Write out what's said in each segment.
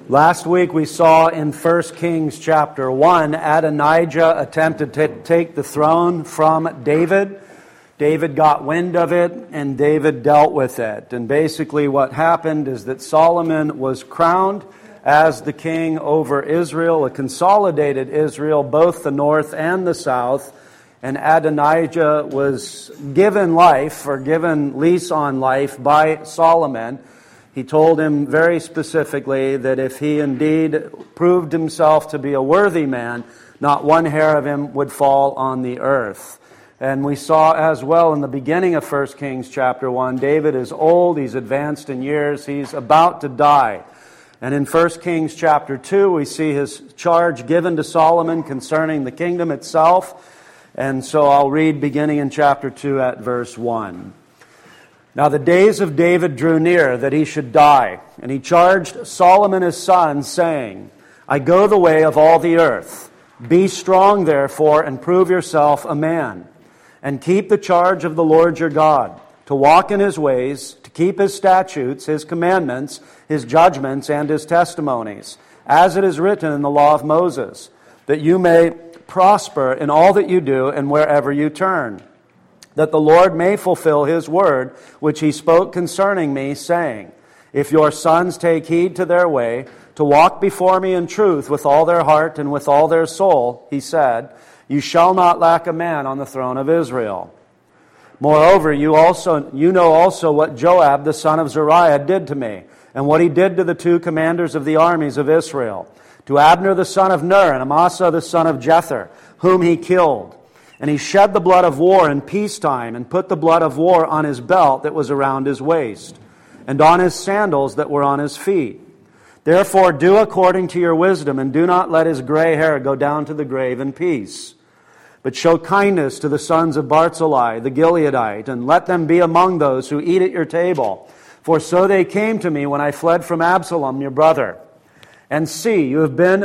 Last week we saw in 1 Kings chapter 1, Adonijah attempted to take the throne from David. David got wind of it, and David dealt with it. And basically what happened is that Solomon was crowned as the king over Israel, a consolidated Israel, both the north and the south. And Adonijah was given life, or given lease on life by Solomon. He told him very specifically that if he indeed proved himself to be a worthy man, not one hair of him would fall on the earth. And we saw as well in the beginning of 1 Kings chapter 1, David is old, he's advanced in years, he's about to die. And in 1 Kings chapter 2, we see his charge given to Solomon concerning the kingdom itself. And so I'll read beginning in chapter 2 at verse 1. Now the days of David drew near that he should die, and he charged Solomon his son, saying, I go the way of all the earth. Be strong, therefore, and prove yourself a man, and keep the charge of the Lord your God, to walk in his ways, to keep his statutes, his commandments, his judgments, and his testimonies, as it is written in the law of Moses, that you may prosper in all that you do and wherever you turn, that the Lord may fulfill his word, which he spoke concerning me, saying, if your sons take heed to their way, to walk before me in truth with all their heart and with all their soul, he said, you shall not lack a man on the throne of Israel. Moreover, you know also what Joab the son of Zeruiah did to me, and what he did to the two commanders of the armies of Israel, to Abner the son of Ner and Amasa the son of Jether, whom he killed. And he shed the blood of war in peacetime, and put the blood of war on his belt that was around his waist, and on his sandals that were on his feet. Therefore do according to your wisdom, and do not let his gray hair go down to the grave in peace. But show kindness to the sons of Barzillai, the Gileadite, and let them be among those who eat at your table. For so they came to me when I fled from Absalom your brother. And see, you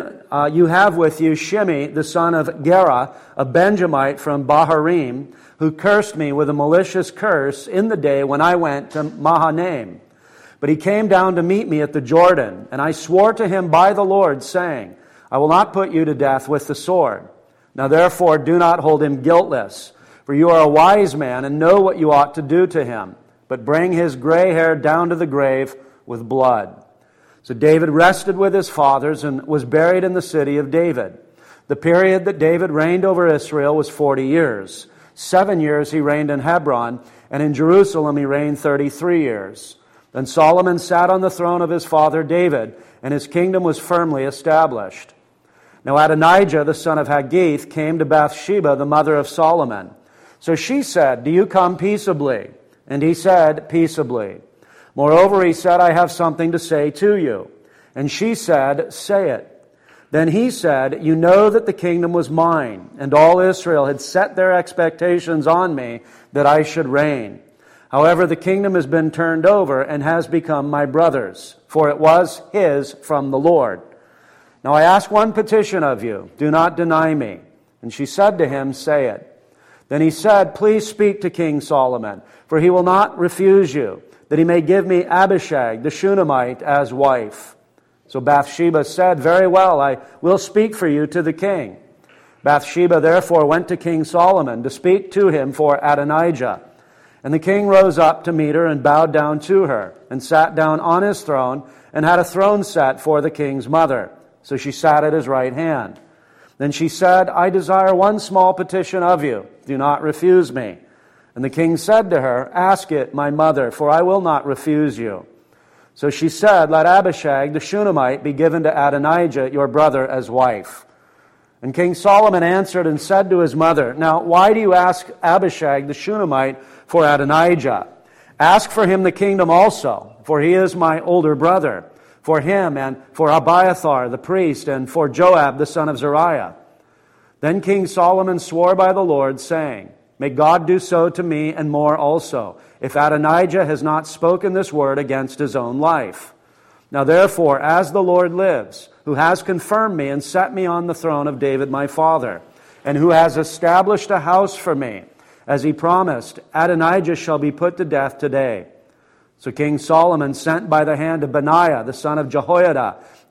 have with you Shimei, the son of Gera, a Benjamite from Baharim, who cursed me with a malicious curse in the day when I went to Mahanaim. But he came down to meet me at the Jordan, and I swore to him by the Lord, saying, I will not put you to death with the sword. Now therefore do not hold him guiltless, for you are a wise man and know what you ought to do to him, but bring his gray hair down to the grave with blood. So David rested with his fathers and was buried in the city of David. The period that David reigned over Israel was 40 years. 7 years he reigned in Hebron, and in Jerusalem he reigned 33 years. Then Solomon sat on the throne of his father David, and his kingdom was firmly established. Now Adonijah, the son of Haggith, came to Bathsheba, the mother of Solomon. So she said, do you come peaceably? And he said, peaceably. Moreover, he said, I have something to say to you. And she said, say it. Then he said, you know that the kingdom was mine, and all Israel had set their expectations on me that I should reign. However, the kingdom has been turned over and has become my brother's, for it was his from the Lord. Now I ask one petition of you, do not deny me. And she said to him, say it. Then he said, please speak to King Solomon, for he will not refuse you, that he may give me Abishag the Shunammite as wife. So Bathsheba said, very well, I will speak for you to the king. Bathsheba therefore went to King Solomon to speak to him for Adonijah. And the king rose up to meet her and bowed down to her, and sat down on his throne, and had a throne set for the king's mother. So she sat at his right hand. Then she said, I desire one small petition of you. Do not refuse me. And the king said to her, ask it, my mother, for I will not refuse you. So she said, let Abishag the Shunammite be given to Adonijah, your brother, as wife. And King Solomon answered and said to his mother, now why do you ask Abishag the Shunammite for Adonijah? Ask for him the kingdom also, for he is my older brother, for him and for Abiathar the priest, and for Joab the son of Zeruiah. Then King Solomon swore by the Lord, saying, may God do so to me and more also, if Adonijah has not spoken this word against his own life. Now therefore, as the Lord lives, who has confirmed me and set me on the throne of David my father, and who has established a house for me, as he promised, Adonijah shall be put to death today. So King Solomon sent by the hand of Benaiah, the son of Jehoiada,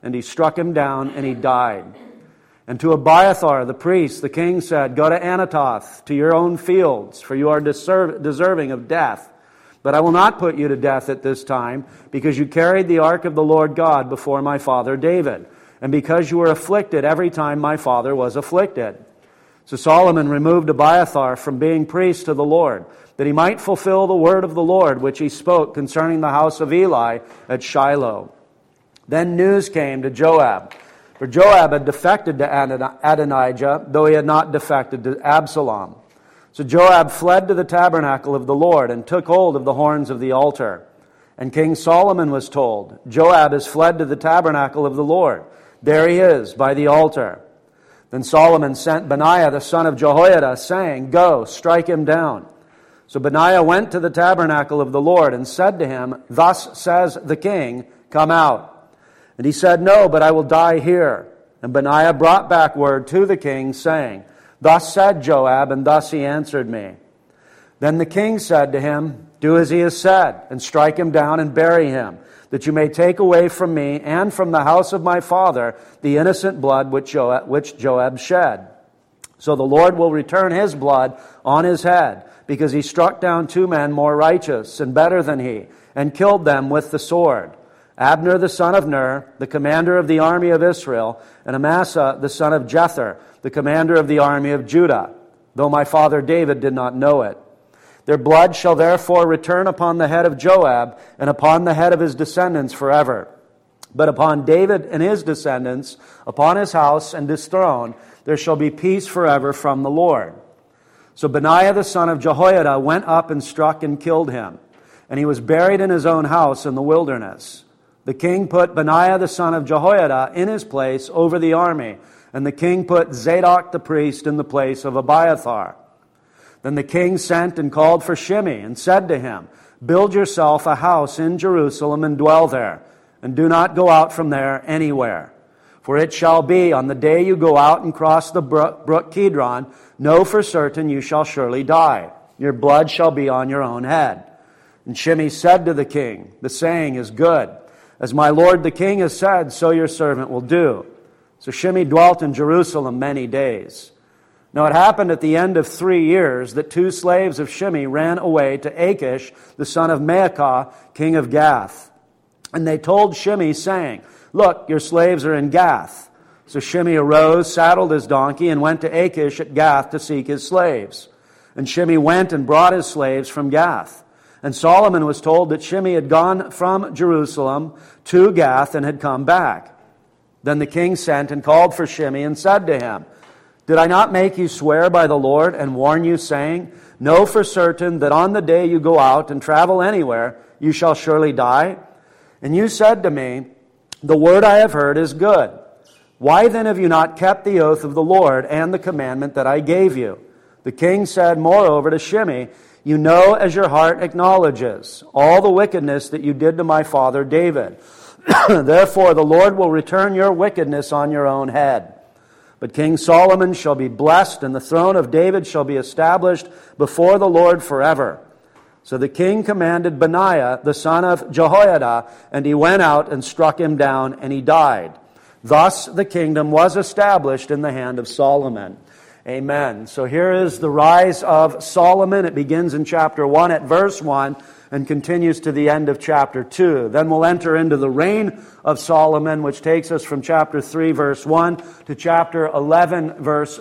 And he struck him down, and he died. And to Abiathar the priest, the king said, Go to Anathoth, to your own fields, for you are deserving of death. But I will not put you to death at this time, because you carried the ark of the Lord God before my father David, and because you were afflicted every time my father was afflicted. So Solomon removed Abiathar from being priest to the Lord, that he might fulfill the word of the Lord, which he spoke concerning the house of Eli at Shiloh. Then news came to Joab, for Joab had defected to Adonijah, though he had not defected to Absalom. So Joab fled to the tabernacle of the Lord and took hold of the horns of the altar. And King Solomon was told, Joab has fled to the tabernacle of the Lord. There he is, by the altar. Then Solomon sent Benaiah the son of Jehoiada, saying, Go, strike him down. So Benaiah went to the tabernacle of the Lord and said to him, Thus says the king, Come out. And he said, No, but I will die here. And Benaiah brought back word to the king, saying, Thus said Joab, and thus he answered me. Then the king said to him, Do as he has said, and strike him down and bury him, that you may take away from me and from the house of my father the innocent blood which Joab shed. So the Lord will return his blood on his head, because he struck down 2 men more righteous and better than he, and killed them with the sword. Abner the son of Ner, the commander of the army of Israel, and Amasa the son of Jether, the commander of the army of Judah, though my father David did not know it. Their blood shall therefore return upon the head of Joab and upon the head of his descendants forever. But upon David and his descendants, upon his house and his throne, there shall be peace forever from the Lord. So Benaiah the son of Jehoiada went up and struck and killed him, and he was buried in his own house in the wilderness. The king put Benaiah the son of Jehoiada in his place over the army, and the king put Zadok the priest in the place of Abiathar. Then the king sent and called for Shimei and said to him, Build yourself a house in Jerusalem and dwell there, and do not go out from there anywhere. For it shall be on the day you go out and cross the brook Kidron, know for certain you shall surely die. Your blood shall be on your own head. And Shimei said to the king, The saying is good. As my lord the king has said, so your servant will do. So Shimei dwelt in Jerusalem many days. Now it happened at the end of 3 years that 2 slaves of Shimei ran away to Achish, the son of Maacah, king of Gath. And they told Shimei, saying, Look, your slaves are in Gath. So Shimei arose, saddled his donkey, and went to Achish at Gath to seek his slaves. And Shimei went and brought his slaves from Gath. And Solomon was told that Shimei had gone from Jerusalem to Gath and had come back. Then the king sent and called for Shimei and said to him, Did I not make you swear by the Lord and warn you, saying, Know for certain that on the day you go out and travel anywhere, you shall surely die? And you said to me, The word I have heard is good. Why then have you not kept the oath of the Lord and the commandment that I gave you? The king said moreover to Shimei, You know as your heart acknowledges all the wickedness that you did to my father David. Therefore the Lord will return your wickedness on your own head. But King Solomon shall be blessed, and the throne of David shall be established before the Lord forever. So the king commanded Benaiah, the son of Jehoiada, and he went out and struck him down, and he died. Thus the kingdom was established in the hand of Solomon. Amen. So here is the rise of Solomon. It begins in chapter 1 at verse 1 and continues to the end of chapter 2. Then we'll enter into the reign of Solomon, which takes us from chapter 3, verse 1 to chapter 11, verse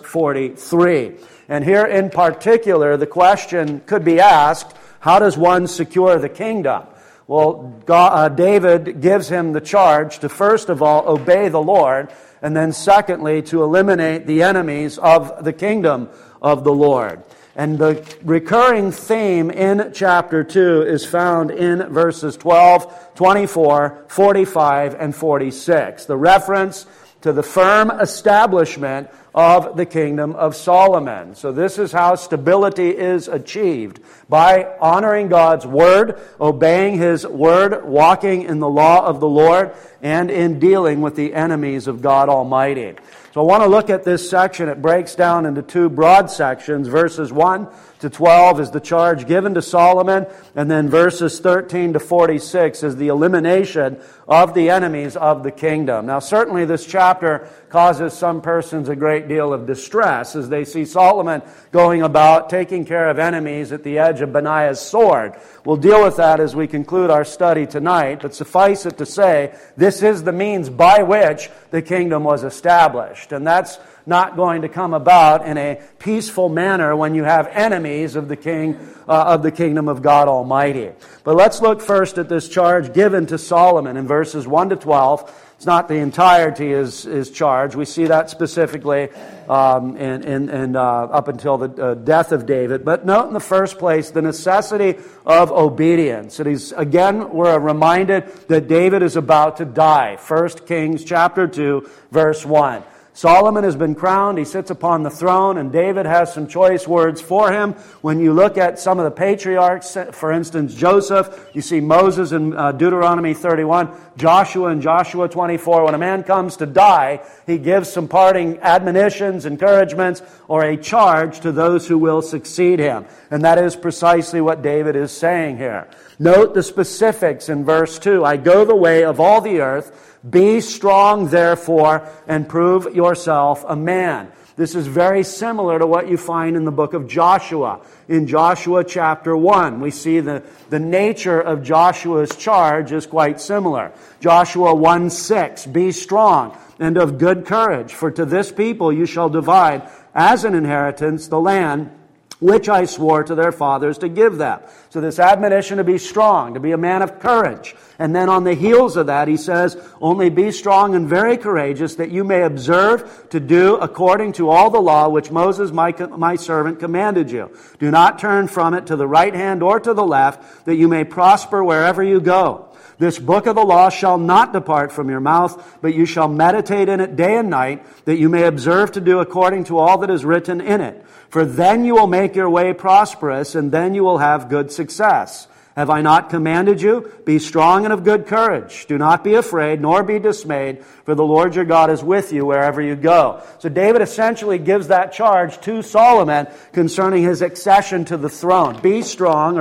43. And here in particular, the question could be asked, how does one secure the kingdom? Well, David gives him the charge to first of all obey the Lord, and then secondly to eliminate the enemies of the kingdom of the Lord. And the recurring theme in chapter 2 is found in verses 12, 24, 45, and 46. The reference to the firm establishment of the kingdom of Solomon. So this is how stability is achieved, by honoring God's word, obeying His word, walking in the law of the Lord, and in dealing with the enemies of God Almighty. So I want to look at this section. It breaks down into two broad sections. Verses 1 to 12 is the charge given to Solomon, and then verses 13 to 46 is the elimination of the enemies of the kingdom. Now certainly this chapter causes some persons a great deal of distress as they see Solomon going about taking care of enemies at the edge of Benaiah's sword. We'll deal with that as we conclude our study tonight, but suffice it to say, this is the means by which the kingdom was established. And that's not going to come about in a peaceful manner when you have enemies of the kingdom of God Almighty. But let's look first at this charge given to Solomon in verses 1 to 12. It's not the entirety is charge. We see that specifically up until the death of David. But note in the first place the necessity of obedience. We're reminded that David is about to die. 1 Kings chapter 2, verse 1. Solomon has been crowned, he sits upon the throne, and David has some choice words for him. When you look at some of the patriarchs, for instance, Joseph, you see Moses in Deuteronomy 31, Joshua in Joshua 24. When a man comes to die, he gives some parting admonitions, encouragements, or a charge to those who will succeed him. And that is precisely what David is saying here. Note the specifics in verse 2. I go the way of all the earth. Be strong, therefore, and prove yourself a man. This is very similar to what you find in the book of Joshua. In Joshua chapter 1, we see the nature of Joshua's charge is quite similar. Joshua 1:6, be strong and of good courage, for to this people you shall divide as an inheritance the land which I swore to their fathers to give them. So this admonition to be strong, to be a man of courage. And then on the heels of that, he says, only be strong and very courageous, that you may observe to do according to all the law which Moses my servant commanded you. Do not turn from it to the right hand or to the left, that you may prosper wherever you go. This book of the law shall not depart from your mouth, but you shall meditate in it day and night, that you may observe to do according to all that is written in it. For then you will make your way prosperous, and then you will have good success. Have I not commanded you? Be strong and of good courage. Do not be afraid, nor be dismayed, for the Lord your God is with you wherever you go. So David essentially gives that charge to Solomon concerning his accession to the throne. Be strong,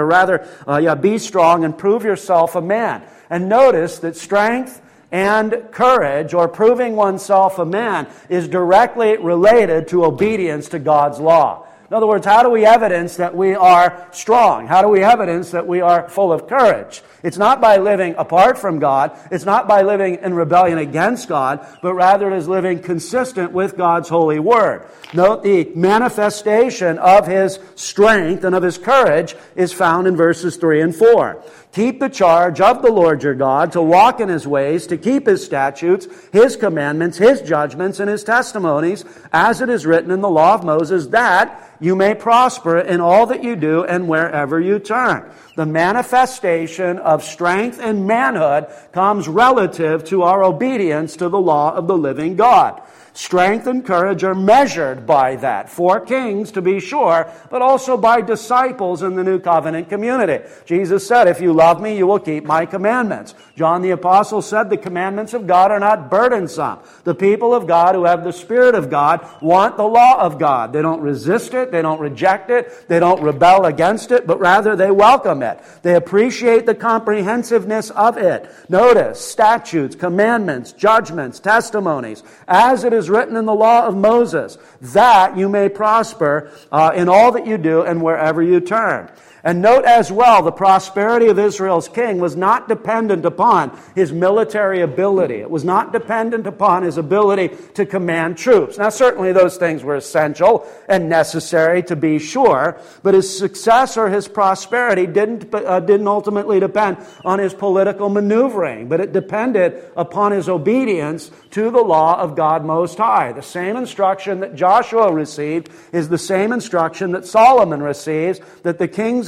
be strong and prove yourself a man. And notice that strength and courage, or proving oneself a man, is directly related to obedience to God's law. In other words, how do we evidence that we are strong? How do we evidence that we are full of courage? It's not by living apart from God. It's not by living in rebellion against God, but rather it is living consistent with God's holy word. Note the manifestation of his strength and of his courage is found in verses 3 and 4. Keep the charge of the Lord your God, to walk in his ways, to keep his statutes, his commandments, his judgments, and his testimonies, as it is written in the law of Moses, that you may prosper in all that you do and wherever you turn. The manifestation of strength and manhood comes relative to our obedience to the law of the living God. Strength and courage are measured by that. For kings, to be sure, but also by disciples in the New Covenant community. Jesus said, if you love me, you will keep my commandments. John the Apostle said, the commandments of God are not burdensome. The people of God who have the Spirit of God want the law of God. They don't resist it, they don't reject it, they don't rebel against it, but rather they welcome it. They appreciate the comprehensiveness of it. Notice, statutes, commandments, judgments, testimonies, as it is written in the law of Moses, that you may prosper in all that you do and wherever you turn. And note as well, the prosperity of Israel's king was not dependent upon his military ability. It was not dependent upon his ability to command troops. Now, certainly those things were essential and necessary to be sure, but his success or his prosperity didn't ultimately depend on his political maneuvering, but it depended upon his obedience to the law of God Most High. The same instruction that Joshua received is the same instruction that Solomon receives, that the kings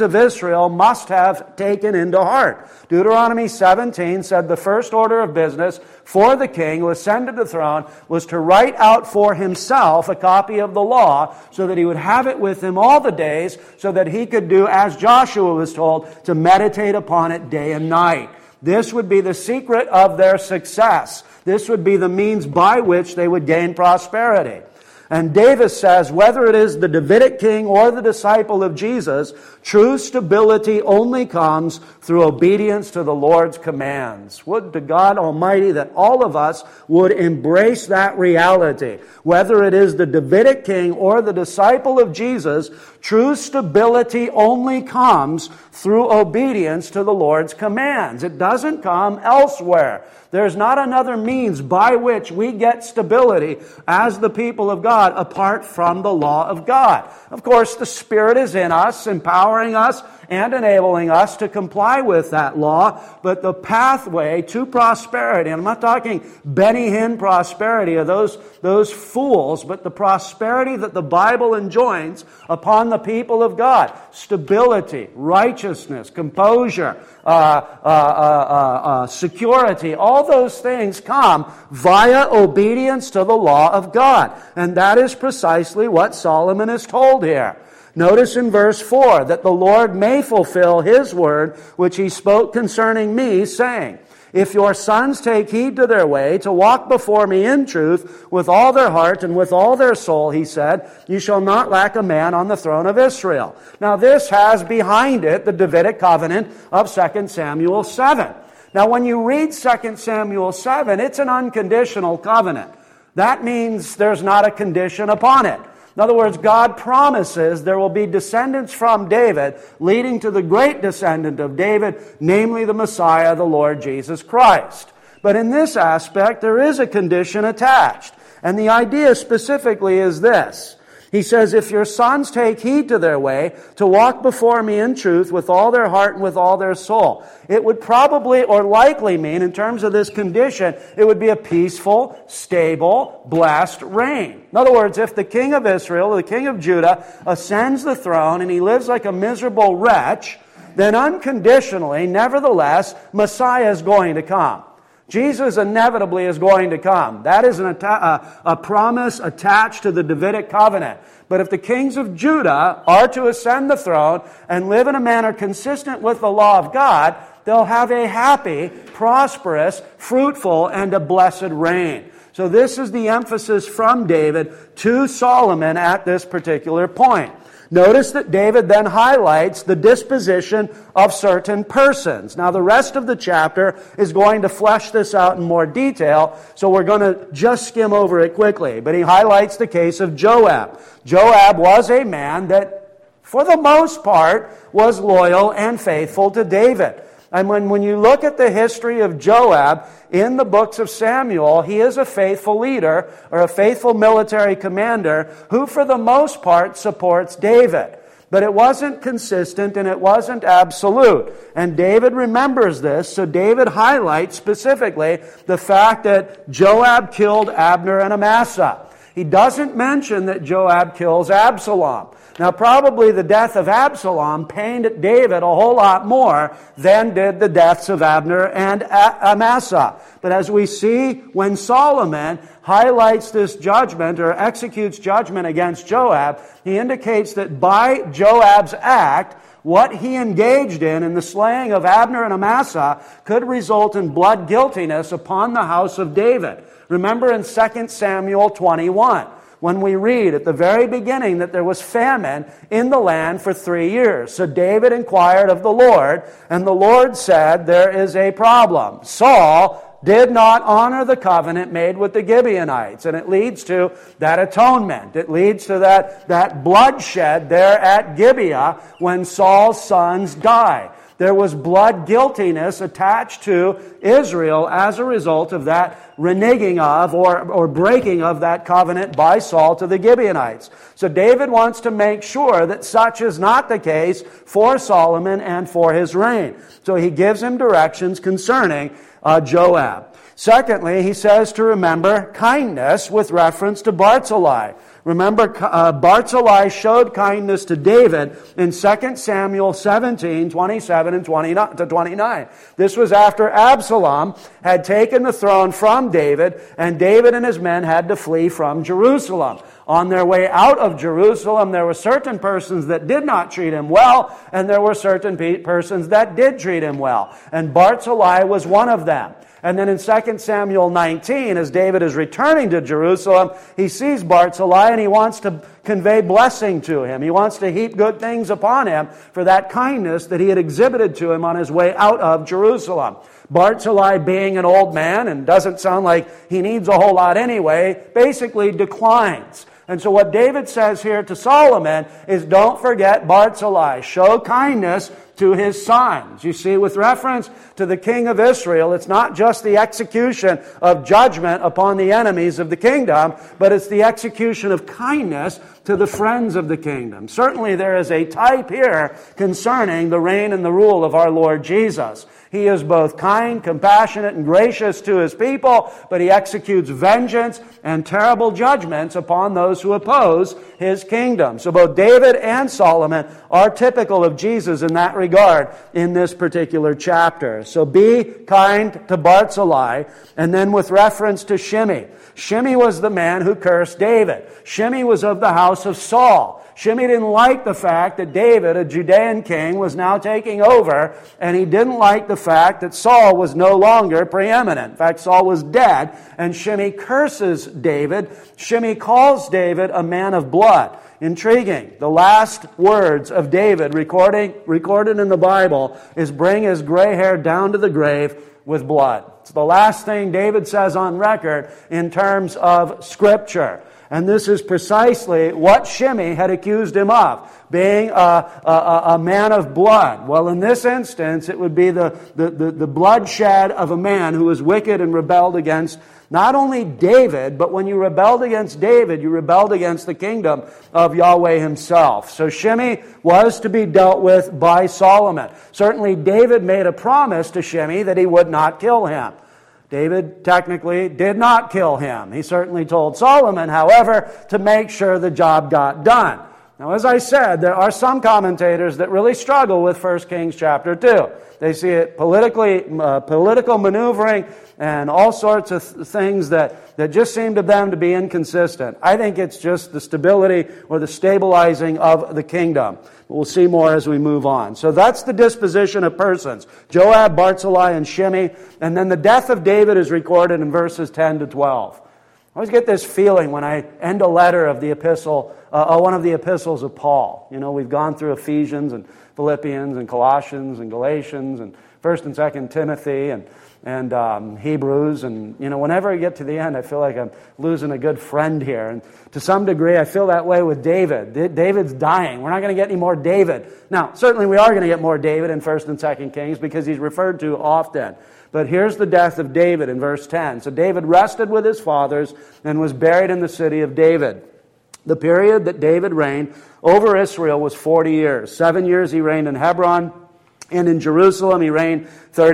kings of Israel must have taken into heart. Deuteronomy 17 said the first order of business for the king who ascended the throne was to write out for himself a copy of the law so that he would have it with him all the days so that he could do as Joshua was told, to meditate upon it day and night. This would be the secret of their success. This would be the means by which they would gain prosperity. And Davis says, whether it is the Davidic king or the disciple of Jesus, true stability only comes through obedience to the Lord's commands. Would to God Almighty that all of us would embrace that reality. Whether it is the Davidic king or the disciple of Jesus, true stability only comes through obedience to the Lord's commands. It doesn't come elsewhere. There's not another means by which we get stability as the people of God apart from the law of God. Of course, the Spirit is in us, empowering us and enabling us to comply with that law, but the pathway to prosperity, and I'm not talking Benny Hinn prosperity of those fools, but the prosperity that the Bible enjoins upon the people of God, stability, righteousness, composure, security, all those things come via obedience to the law of God. And that is precisely what Solomon is told here. Notice in verse 4 that the Lord may fulfill His word which He spoke concerning me, saying, if your sons take heed to their way, to walk before me in truth, with all their heart and with all their soul, He said, you shall not lack a man on the throne of Israel. Now this has behind it the Davidic covenant of 2 Samuel 7. Now when you read 2 Samuel 7, it's an unconditional covenant. That means there's not a condition upon it. In other words, God promises there will be descendants from David leading to the great descendant of David, namely the Messiah, the Lord Jesus Christ. But in this aspect, there is a condition attached. And the idea specifically is this. He says, if your sons take heed to their way, to walk before me in truth with all their heart and with all their soul. It would probably or likely mean, in terms of this condition, it would be a peaceful, stable, blessed reign. In other words, if the king of Israel, the king of Judah, ascends the throne and he lives like a miserable wretch, then unconditionally, nevertheless, Messiah is going to come. Jesus inevitably is going to come. That is a promise attached to the Davidic covenant. But if the kings of Judah are to ascend the throne and live in a manner consistent with the law of God, they'll have a happy, prosperous, fruitful, and a blessed reign. So this is the emphasis from David to Solomon at this particular point. Notice that David then highlights the disposition of certain persons. Now the rest of the chapter is going to flesh this out in more detail, so we're going to just skim over it quickly. But he highlights the case of Joab. Joab was a man that, for the most part, was loyal and faithful to David. And when you look at the history of Joab in the books of Samuel, he is a faithful leader or a faithful military commander who for the most part supports David. But it wasn't consistent and it wasn't absolute. And David remembers this, so David highlights specifically the fact that Joab killed Abner and Amasa. He doesn't mention that Joab kills Absalom. Now, probably the death of Absalom pained David a whole lot more than did the deaths of Abner and Amasa. But as we see, when Solomon highlights this judgment or executes judgment against Joab, he indicates that by Joab's act, what he engaged in the slaying of Abner and Amasa could result in blood guiltiness upon the house of David. Remember in 2 Samuel 21, when we read at the very beginning that there was famine in the land for 3 years. So David inquired of the Lord, and the Lord said, there is a problem. Saul did not honor the covenant made with the Gibeonites. And it leads to that atonement. It leads to that bloodshed there at Gibeah when Saul's sons die. There was blood guiltiness attached to Israel as a result of that reneging of or breaking of that covenant by Saul to the Gibeonites. So David wants to make sure that such is not the case for Solomon and for his reign. So he gives him directions concerning Joab. Secondly, he says to remember kindness with reference to Barzillai. Remember, Barzillai showed kindness to David in 2 Samuel 17, 27 and 29. This was after Absalom had taken the throne from David, and David and his men had to flee from Jerusalem. On their way out of Jerusalem, there were certain persons that did not treat him well, and there were certain persons that did treat him well. And Barzillai was one of them. And then in 2 Samuel 19, as David is returning to Jerusalem, he sees Barzillai and he wants to convey blessing to him. He wants to heap good things upon him for that kindness that he had exhibited to him on his way out of Jerusalem. Barzillai, being an old man and doesn't sound like he needs a whole lot anyway, basically declines. And so what David says here to Solomon is, don't forget Barzillai. Show kindness to his sons. You see, with reference to the king of Israel, it's not just the execution of judgment upon the enemies of the kingdom, but it's the execution of kindness to the friends of the kingdom. Certainly there is a type here concerning the reign and the rule of our Lord Jesus. He is both kind, compassionate, and gracious to his people, but he executes vengeance and terrible judgments upon those who oppose his kingdom. So both David and Solomon are typical of Jesus in that regard in this particular chapter. So be kind to Barzillai, and then with reference to Shimei. Shimei was the man who cursed David. Shimei was of the house of Saul. Shimei didn't like the fact that David, a Judean king, was now taking over, and he didn't like the fact that Saul was no longer preeminent. In fact, Saul was dead, and Shimei curses David. Shimei calls David a man of blood. Intriguing. The last words of David recorded in the Bible is, bring his gray hair down to the grave with blood. It's the last thing David says on record in terms of Scripture. And this is precisely what Shimei had accused him of, being a man of blood. Well, in this instance, it would be the bloodshed of a man who was wicked and rebelled against not only David, but when you rebelled against David, you rebelled against the kingdom of Yahweh himself. So Shimei was to be dealt with by Solomon. Certainly David made a promise to Shimei that he would not kill him. David technically did not kill him. He certainly told Solomon, however, to make sure the job got done. Now, as I said, there are some commentators that really struggle with 1 Kings chapter 2. They see it political maneuvering and all sorts of things that just seem to them to be inconsistent. I think it's just the stability or the stabilizing of the kingdom. We'll see more as we move on. So that's the disposition of persons. Joab, Barzillai, and Shimei. And then the death of David is recorded in verses 10 to 12. I always get this feeling when I end a letter of the epistle, one of the epistles of Paul. You know, we've gone through Ephesians and Philippians and Colossians and Galatians and 1st and 2nd Timothy and Hebrews. And, you know, whenever I get to the end, I feel like I'm losing a good friend here. And to some degree, I feel that way with David. David's dying. We're not going to get any more David. Now, certainly we are going to get more David in 1st and 2nd Kings because he's referred to often. But here's the death of David in verse 10. So David rested with his fathers and was buried in the city of David. The period that David reigned over Israel was 40 years. 7 years he reigned in Hebron, and in Jerusalem he reigned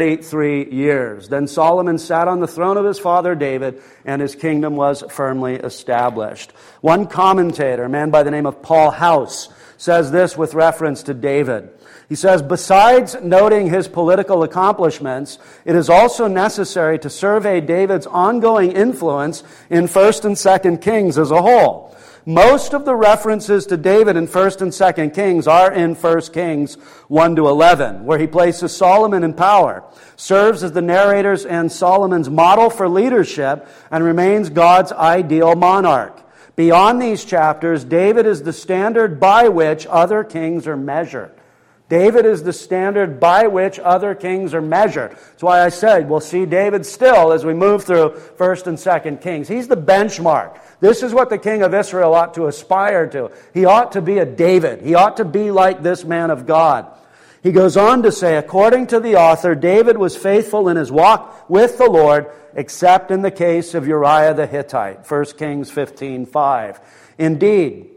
33 years. Then Solomon sat on the throne of his father David, and his kingdom was firmly established. One commentator, a man by the name of Paul House, says this with reference to David. He says, besides noting his political accomplishments, it is also necessary to survey David's ongoing influence in 1st and 2nd Kings as a whole. Most of the references to David in 1st and 2nd Kings are in 1 Kings 1 to 11, where he places Solomon in power, serves as the narrator's and Solomon's model for leadership, and remains God's ideal monarch. Beyond these chapters, David is the standard by which other kings are measured. David is the standard by which other kings are measured. That's why I said we'll see David still as we move through 1st and 2nd Kings. He's the benchmark. This is what the king of Israel ought to aspire to. He ought to be a David. He ought to be like this man of God. He goes on to say, according to the author, David was faithful in his walk with the Lord, except in the case of Uriah the Hittite. 1 Kings 15:5. Indeed,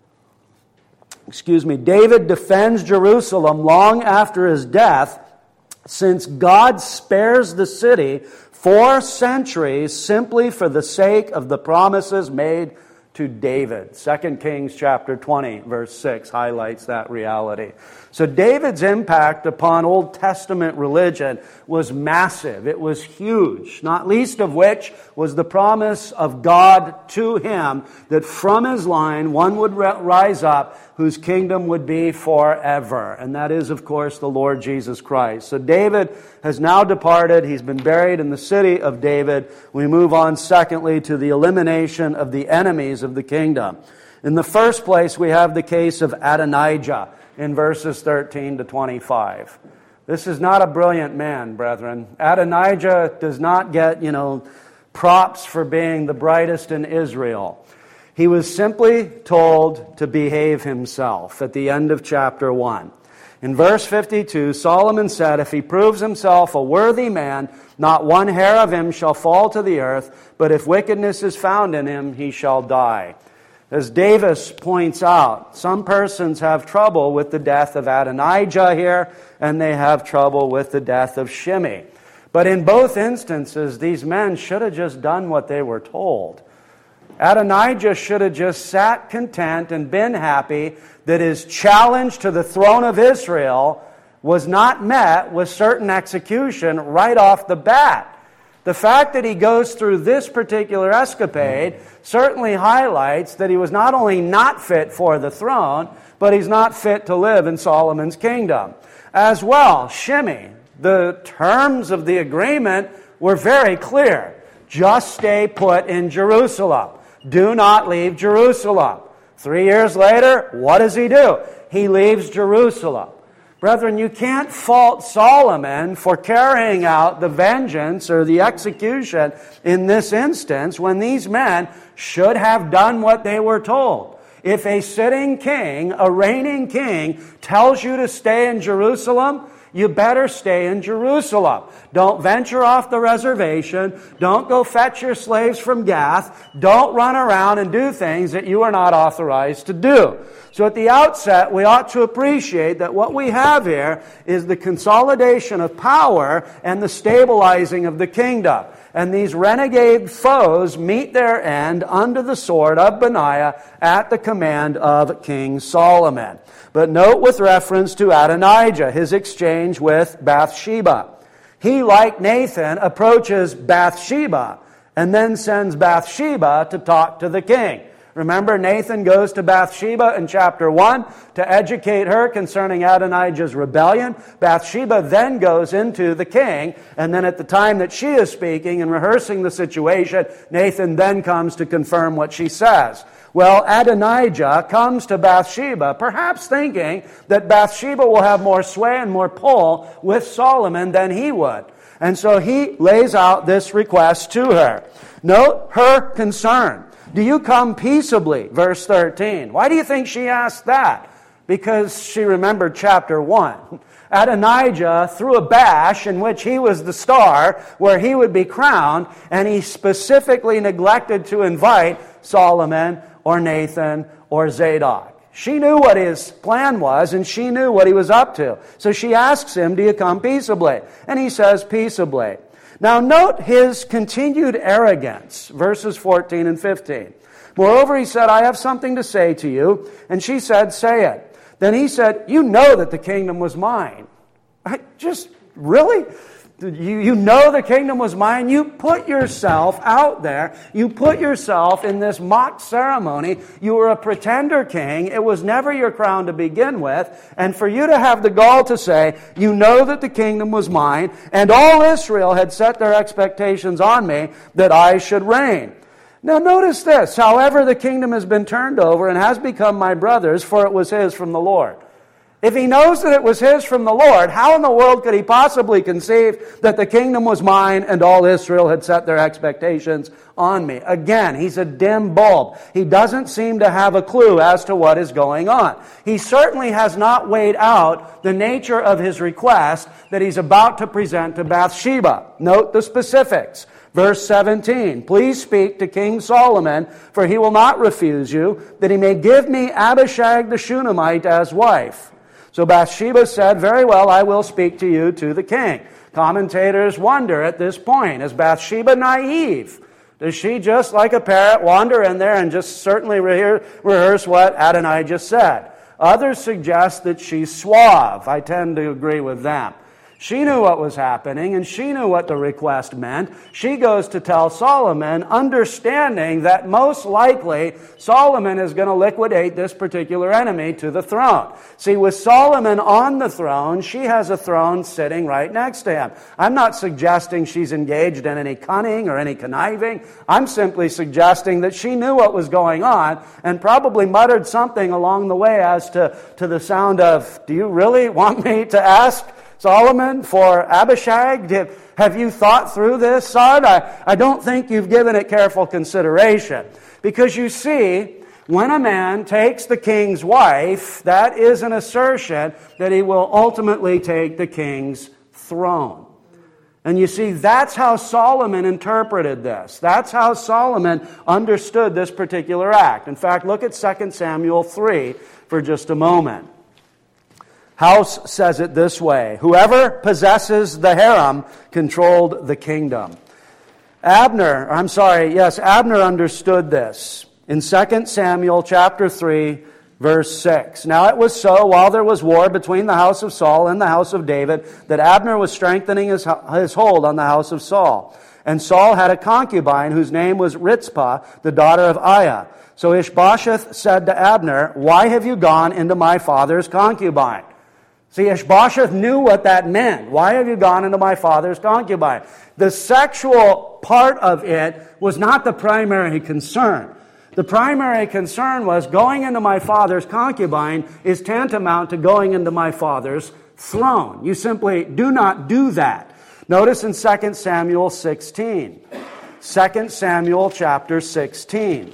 David defends Jerusalem long after his death, since God spares the city 4 centuries simply for the sake of the promises made to David. 2 Kings chapter 20, verse 6 highlights that reality. So David's impact upon Old Testament religion was massive. It was huge, not least of which was the promise of God to him that from his line one would rise up whose kingdom would be forever. And that is, of course, the Lord Jesus Christ. So David has now departed. He's been buried in the city of David. We move on, secondly, to the elimination of the enemies of the kingdom. In the first place, we have the case of Adonijah in verses 13 to 25. This is not a brilliant man, brethren. Adonijah does not get, props for being the brightest in Israel. He was simply told to behave himself at the end of chapter 1. In verse 52, Solomon said, "If he proves himself a worthy man, not one hair of him shall fall to the earth, but if wickedness is found in him, he shall die." As Davis points out, some persons have trouble with the death of Adonijah here, and they have trouble with the death of Shimei. But in both instances, these men should have just done what they were told. Adonijah should have just sat content and been happy that his challenge to the throne of Israel was not met with certain execution right off the bat. The fact that he goes through this particular escapade certainly highlights that he was not only not fit for the throne, but he's not fit to live in Solomon's kingdom. As well, Shimei, the terms of the agreement were very clear. Just stay put in Jerusalem. Do not leave Jerusalem. 3 years later, what does he do? He leaves Jerusalem. Brethren, you can't fault Solomon for carrying out the vengeance or the execution in this instance when these men should have done what they were told. If a sitting king, a reigning king, tells you to stay in Jerusalem, you better stay in Jerusalem. Don't venture off the reservation. Don't go fetch your slaves from Gath. Don't run around and do things that you are not authorized to do. So at the outset, we ought to appreciate that what we have here is the consolidation of power and the stabilizing of the kingdom. And these renegade foes meet their end under the sword of Benaiah at the command of King Solomon. But note with reference to Adonijah, his exchange with Bathsheba. He, like Nathan, approaches Bathsheba and then sends Bathsheba to talk to the king. Remember, Nathan goes to Bathsheba in chapter 1 to educate her concerning Adonijah's rebellion. Bathsheba then goes into the king, and then at the time that she is speaking and rehearsing the situation, Nathan then comes to confirm what she says. Well, Adonijah comes to Bathsheba, perhaps thinking that Bathsheba will have more sway and more pull with Solomon than he would. And so he lays out this request to her. Note her concern. Do you come peaceably? Verse 13. Why do you think she asked that? Because she remembered chapter 1. Adonijah threw a bash in which he was the star, where he would be crowned, and he specifically neglected to invite Solomon or Nathan or Zadok. She knew what his plan was, and she knew what he was up to. So she asks him, do you come peaceably? And he says, peaceably. Now note his continued arrogance, verses 14 and 15. Moreover, he said, I have something to say to you. And she said, say it. Then he said, you know that the kingdom was mine. Really? You know the kingdom was mine? You put yourself out there. You put yourself in this mock ceremony. You were a pretender king. It was never your crown to begin with. And for you to have the gall to say, you know that the kingdom was mine, and all Israel had set their expectations on me that I should reign. Now notice this. However, the kingdom has been turned over and has become my brother's, for it was his from the Lord. If he knows that it was his from the Lord, how in the world could he possibly conceive that the kingdom was mine and all Israel had set their expectations on me? Again, he's a dim bulb. He doesn't seem to have a clue as to what is going on. He certainly has not weighed out the nature of his request that he's about to present to Bathsheba. Note the specifics. Verse 17, please speak to King Solomon, for he will not refuse you, that he may give me Abishag the Shunammite as wife. So Bathsheba said, very well, I will speak to you to the king. Commentators wonder at this point, is Bathsheba naive? Does she just like a parrot wander in there and just certainly rehearse what Adonijah said? Others suggest that she's suave. I tend to agree with them. She knew what was happening, and she knew what the request meant. She goes to tell Solomon, understanding that most likely Solomon is going to liquidate this particular enemy to the throne. See, with Solomon on the throne, she has a throne sitting right next to him. I'm not suggesting she's engaged in any cunning or any conniving. I'm simply suggesting that she knew what was going on and probably muttered something along the way as to the sound of, do you really want me to ask Solomon for Abishag? Have you thought through this, son? I don't think you've given it careful consideration. Because you see, when a man takes the king's wife, that is an assertion that he will ultimately take the king's throne. And you see, that's how Solomon interpreted this. That's how Solomon understood this particular act. In fact, look at 2 Samuel 3 for just a moment. House says it this way: whoever possesses the harem controlled the kingdom. Abner understood this. In 2 Samuel chapter 3, verse 6. Now it was so, while there was war between the house of Saul and the house of David, that Abner was strengthening his hold on the house of Saul. And Saul had a concubine whose name was Ritzpah, the daughter of Aiah. So Ishbosheth said to Abner, "Why have you gone into my father's concubine?" See, Ishbosheth knew what that meant. Why have you gone into my father's concubine? The sexual part of it was not the primary concern. The primary concern was going into my father's concubine is tantamount to going into my father's throne. You simply do not do that. Notice in 2 Samuel 16. 2 Samuel chapter 16.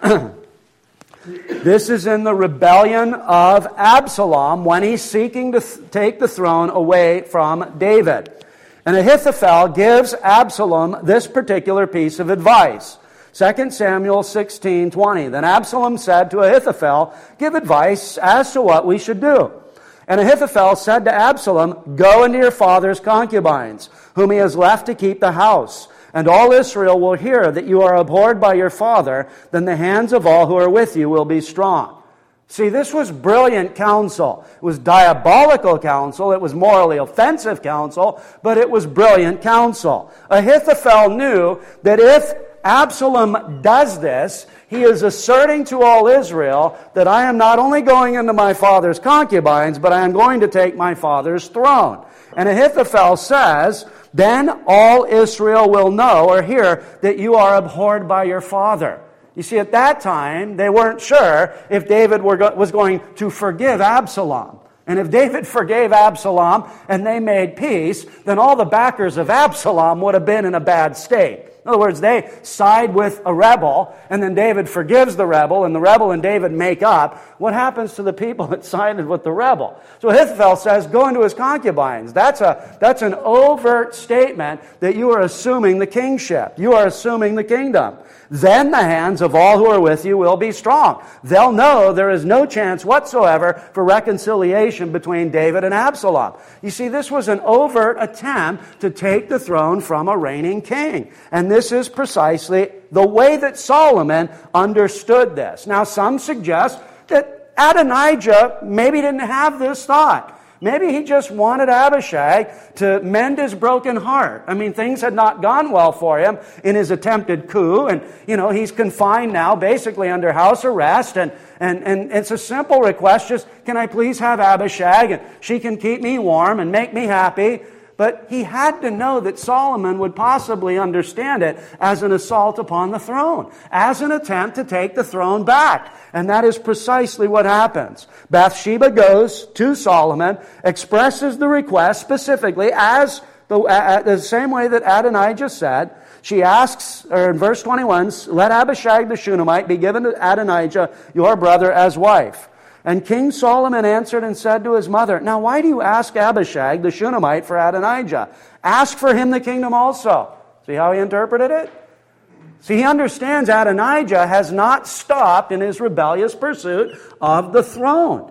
This is in the rebellion of Absalom when he's seeking to take the throne away from David. And Ahithophel gives Absalom this particular piece of advice. 2 Samuel 16:20. Then Absalom said to Ahithophel, "Give advice as to what we should do." And Ahithophel said to Absalom, "Go into your father's concubines, whom he has left to keep the house. And all Israel will hear that you are abhorred by your father, then the hands of all who are with you will be strong." See, this was brilliant counsel. It was diabolical counsel. It was morally offensive counsel, but it was brilliant counsel. Ahithophel knew that if Absalom does this, he is asserting to all Israel that I am not only going into my father's concubines, but I am going to take my father's throne. And Ahithophel says, then all Israel will know or hear that you are abhorred by your father. You see, at that time, they weren't sure if David was going to forgive Absalom. And if David forgave Absalom and they made peace, then all the backers of Absalom would have been in a bad state. In other words, they side with a rebel, and then David forgives the rebel, and the rebel and David make up. What happens to the people that sided with the rebel? So Ahithophel says, go into his concubines. That's an overt statement that you are assuming the kingship. You are assuming the kingdom. Then the hands of all who are with you will be strong. They'll know there is no chance whatsoever for reconciliation between David and Absalom. You see, this was an overt attempt to take the throne from a reigning king. And this is precisely the way that Solomon understood this. Now, some suggest that Adonijah maybe didn't have this thought. Maybe he just wanted Abishag to mend his broken heart. I mean, things had not gone well for him in his attempted coup. And, he's confined now, basically under house arrest. And it's a simple request, just, can I please have Abishag? And she can keep me warm and make me happy. But he had to know that Solomon would possibly understand it as an assault upon the throne, as an attempt to take the throne back. And that is precisely what happens. Bathsheba goes to Solomon, expresses the request specifically as the same way that Adonijah said. She asks, or in verse 21, let Abishag the Shunammite be given to Adonijah, your brother, as wife. And King Solomon answered and said to his mother, now why do you ask Abishag the Shunammite for Adonijah? Ask for him the kingdom also. See how he interpreted it? See, he understands Adonijah has not stopped in his rebellious pursuit of the throne.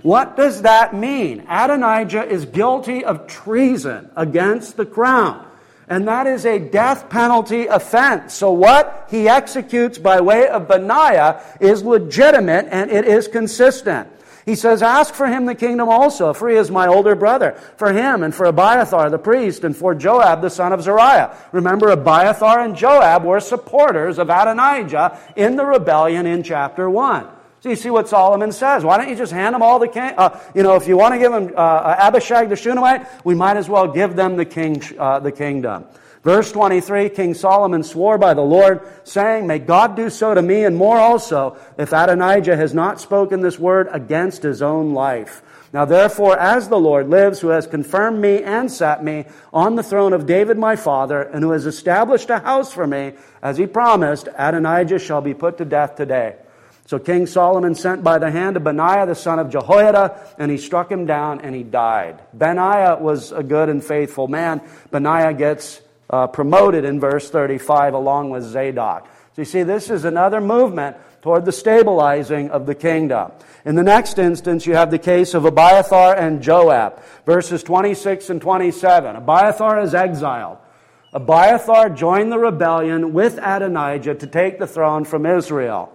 What does that mean? Adonijah is guilty of treason against the crown. And that is a death penalty offense. So what he executes by way of Benaiah is legitimate and it is consistent. He says, ask for him the kingdom also, for he is my older brother. For him and for Abiathar the priest and for Joab the son of Zeruiah. Remember, Abiathar and Joab were supporters of Adonijah in the rebellion in chapter 1. So you see what Solomon says. Why don't you just hand them all the king? If you want to give them Abishag the Shunammite, we might as well give them the kingdom. Verse 23, King Solomon swore by the Lord, saying, may God do so to me and more also, if Adonijah has not spoken this word against his own life. Now therefore, as the Lord lives, who has confirmed me and set me on the throne of David my father, and who has established a house for me, as he promised, Adonijah shall be put to death today. So King Solomon sent by the hand of Benaiah the son of Jehoiada, and he struck him down and he died. Benaiah was a good and faithful man. Benaiah gets promoted in verse 35 along with Zadok. So you see, this is another movement toward the stabilizing of the kingdom. In the next instance, you have the case of Abiathar and Joab, verses 26 and 27. Abiathar is exiled. Abiathar joined the rebellion with Adonijah to take the throne from Israel.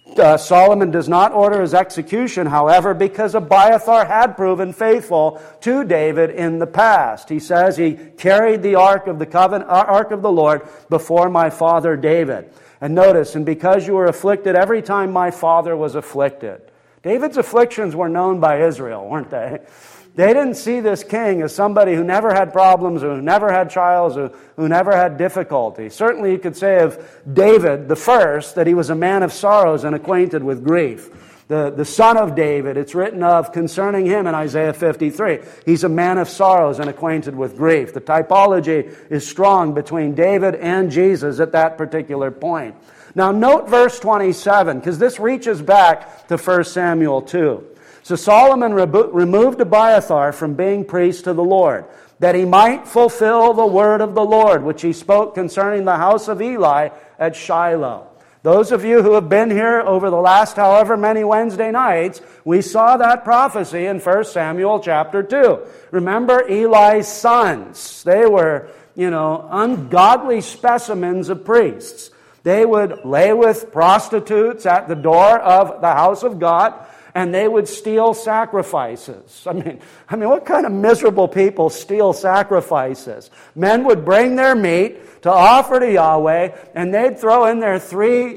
Solomon does not order his execution, however, because Abiathar had proven faithful to David in the past. He says he carried the ark of the covenant, ark of the Lord before my father David. And notice, and because you were afflicted every time my father was afflicted. David's afflictions were known by Israel, weren't they? They didn't see this king as somebody who never had problems, or who never had trials, or who never had difficulty. Certainly you could say of David, the first, that he was a man of sorrows and acquainted with grief. The son of David, it's written of concerning him in Isaiah 53. He's a man of sorrows and acquainted with grief. The typology is strong between David and Jesus at that particular point. Now note verse 27, because this reaches back to 1 Samuel 2. So Solomon removed Abiathar from being priest to the Lord, that he might fulfill the word of the Lord, which he spoke concerning the house of Eli at Shiloh. Those of you who have been here over the last however many Wednesday nights, we saw that prophecy in 1 Samuel chapter 2. Remember Eli's sons. They were, ungodly specimens of priests. They would lay with prostitutes at the door of the house of God, and they would steal sacrifices. I mean, what kind of miserable people steal sacrifices? Men would bring their meat to offer to Yahweh, and they'd throw in their three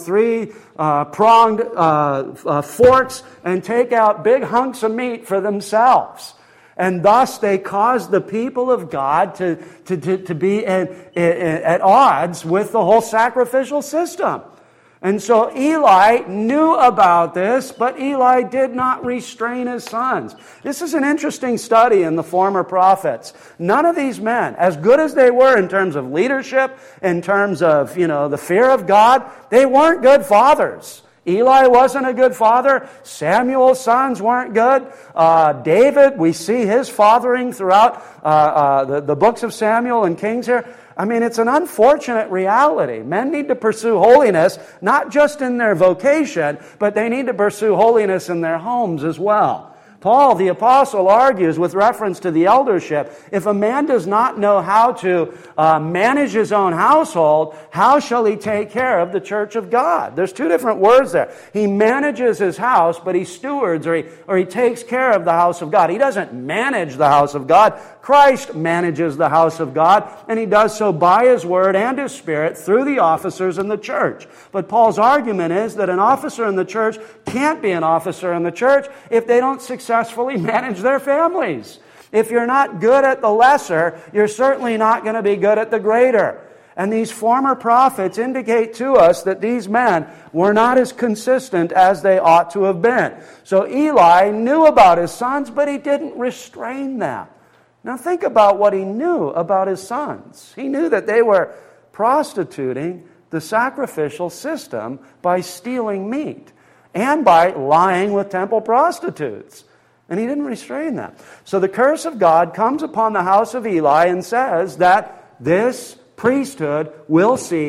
pronged forks and take out big hunks of meat for themselves. And thus they caused the people of God to be at odds with the whole sacrificial system. And so Eli knew about this, but Eli did not restrain his sons. This is an interesting study in the former prophets. None of these men, as good as they were in terms of leadership, in terms of, the fear of God, they weren't good fathers. Eli wasn't a good father. Samuel's sons weren't good. David, we see his fathering throughout the books of Samuel and Kings here. It's an unfortunate reality. Men need to pursue holiness, not just in their vocation, but they need to pursue holiness in their homes as well. Paul, the apostle, argues with reference to the eldership, if a man does not know how to manage his own household, how shall he take care of the church of God? There's two different words there. He manages his house, but he stewards or he takes care of the house of God. He doesn't manage the house of God. Christ manages the house of God, and he does so by his word and his spirit through the officers in the church. But Paul's argument is that an officer in the church can't be an officer in the church if they don't successfully manage their families. If you're not good at the lesser, you're certainly not going to be good at the greater. And these former prophets indicate to us that these men were not as consistent as they ought to have been. So Eli knew about his sons, but he didn't restrain them. Now think about what he knew about his sons. He knew that they were prostituting the sacrificial system by stealing meat and by lying with temple prostitutes. And he didn't restrain them. So the curse of God comes upon the house of Eli and says that this priesthood will cease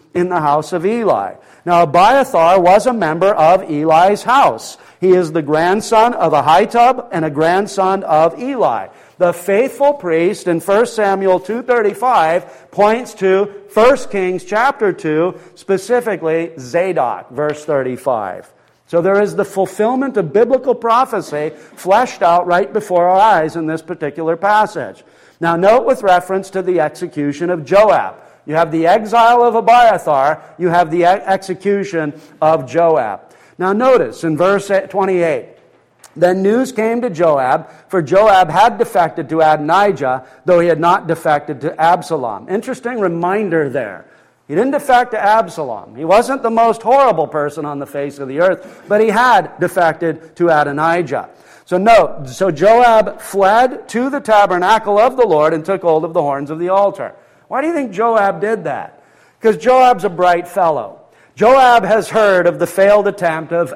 in the house of Eli. Now Abiathar was a member of Eli's house. He is the grandson of Ahitub and a grandson of Eli. The faithful priest in 1 Samuel 2:35 points to 1 Kings chapter 2, specifically Zadok, verse 35. So there is the fulfillment of biblical prophecy fleshed out right before our eyes in this particular passage. Now note with reference to the execution of Joab. You have the exile of Abiathar, you have the execution of Joab. Now notice in verse 28, then news came to Joab, for Joab had defected to Adonijah, though he had not defected to Absalom. Interesting reminder there. He didn't defect to Absalom. He wasn't the most horrible person on the face of the earth, but he had defected to Adonijah. So note, so Joab fled to the tabernacle of the Lord and took hold of the horns of the altar. Why do you think Joab did that? Because Joab's a bright fellow. Joab has heard of the failed attempt of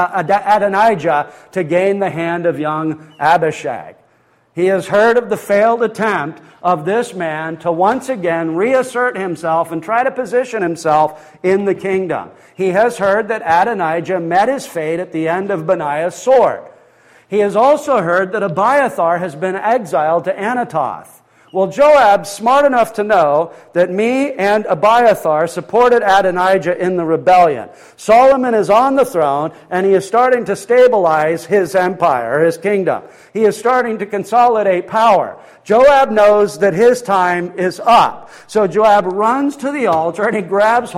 Adonijah to gain the hand of young Abishag. He has heard of the failed attempt of this man to once again reassert himself and try to position himself in the kingdom. He has heard that Adonijah met his fate at the end of Benaiah's sword. He has also heard that Abiathar has been exiled to Anathoth. Well, Joab's smart enough to know that me and Abiathar supported Adonijah in the rebellion. Solomon is on the throne, and he is starting to stabilize his empire, his kingdom. He is starting to consolidate power. Joab knows that his time is up. So Joab runs to the altar, and he grabs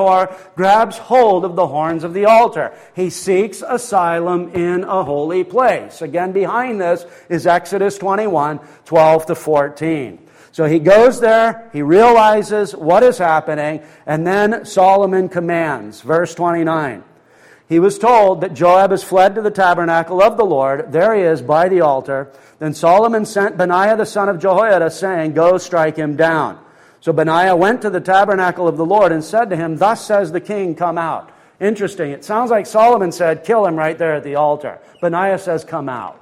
hold of the horns of the altar. He seeks asylum in a holy place. Again, behind this is Exodus 21, 12 to 14. So he goes there, he realizes what is happening, and then Solomon commands. Verse 29. He was told that Joab has fled to the tabernacle of the Lord. There he is by the altar. Then Solomon sent Benaiah the son of Jehoiada, saying, go strike him down. So Benaiah went to the tabernacle of the Lord and said to him, thus says the king, come out. Interesting. It sounds like Solomon said, kill him right there at the altar. Benaiah says, come out.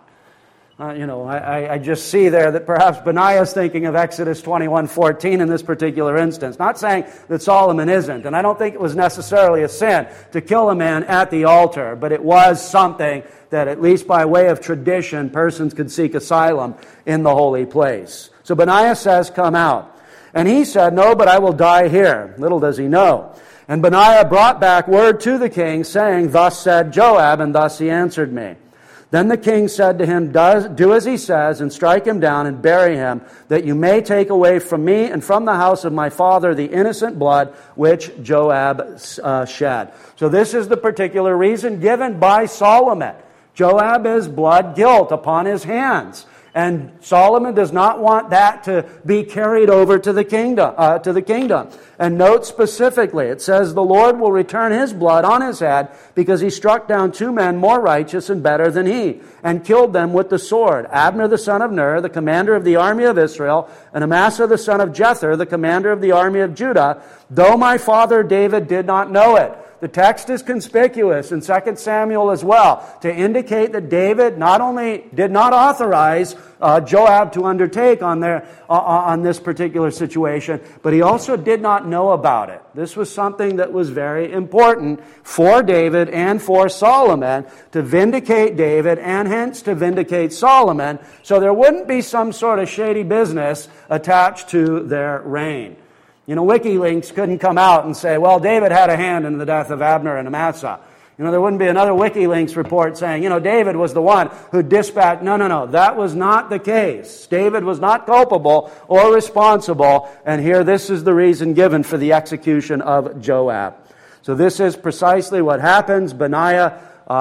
I just see there that perhaps Benaiah is thinking of Exodus 21:14 in this particular instance. Not saying that Solomon isn't, and I don't think it was necessarily a sin to kill a man at the altar, but it was something that, at least by way of tradition, persons could seek asylum in the holy place. So Benaiah says, come out. And he said, no, but I will die here. Little does he know. And Benaiah brought back word to the king, saying, thus said Joab, and thus he answered me. Then the king said to him, do as he says, and strike him down and bury him, that you may take away from me and from the house of my father the innocent blood which Joab shed. So this is the particular reason given by Solomon. Joab has blood guilt upon his hands. And Solomon does not want that to be carried over to the kingdom. And note specifically, it says, the Lord will return his blood on his head because he struck down two men more righteous and better than he, and killed them with the sword. Abner the son of Ner, the commander of the army of Israel, and Amasa the son of Jether, the commander of the army of Judah, though my father David did not know it. The text is conspicuous in 2 Samuel as well to indicate that David not only did not authorize Joab to undertake on this particular situation, but he also did not know about it. This was something that was very important for David and for Solomon to vindicate David and hence to vindicate Solomon, so there wouldn't be some sort of shady business attached to their reign. WikiLeaks couldn't come out and say, well, David had a hand in the death of Abner and Amasa. There wouldn't be another WikiLeaks report saying, David was the one who dispatched. No. That was not the case. David was not culpable or responsible. And here, this is the reason given for the execution of Joab. So this is precisely what happens. Benaiah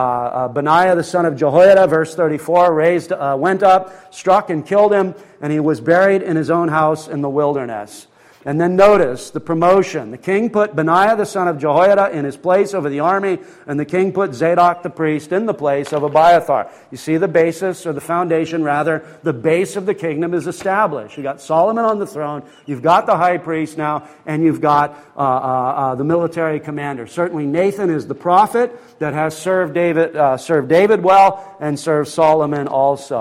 the son of Jehoiada, verse 34, went up, struck and killed him, and he was buried in his own house in the wilderness. And then notice the promotion. The king put Benaiah the son of Jehoiada in his place over the army, and the king put Zadok the priest in the place of Abiathar. You see the basis, or the foundation rather, the base of the kingdom is established. You've got Solomon on the throne, you've got the high priest now, and you've got the military commander. Certainly Nathan is the prophet that has served David well, and served Solomon also.